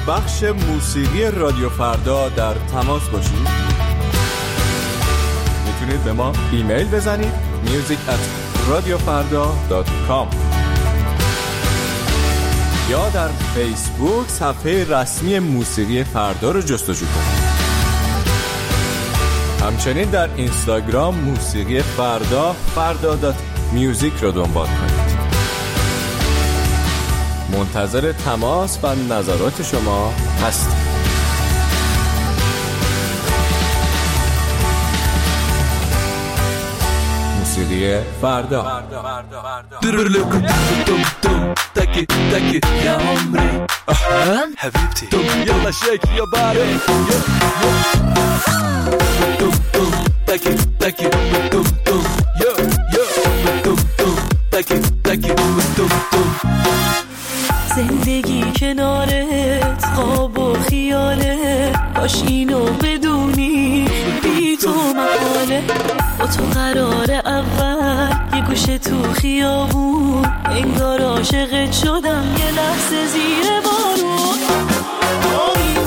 بخش موسیقی رادیو فردا در تماس باشید، میتونید به ما ایمیل بزنید music@radiofarda.com یا در فیسبوک صفحه رسمی موسیقی فردا رو جستجو کنید. همچنین در اینستاگرام موسیقی فردا.music رو دنبال کنید. منتظر تماس و نظرات شما هستیم. موسیقی فردا. حبيبتي يلا شيك يا باري تاكي تاكي توم توم يو يو توم توم تاكي تاكي توم توم. زندگی کنارت خواب و خیاله، باش اینو بدونی بی تو محاله. با تو قرار اول یه گوشه تو خیابون، انگار عاشقت شدم یه لحظه زیر بارون.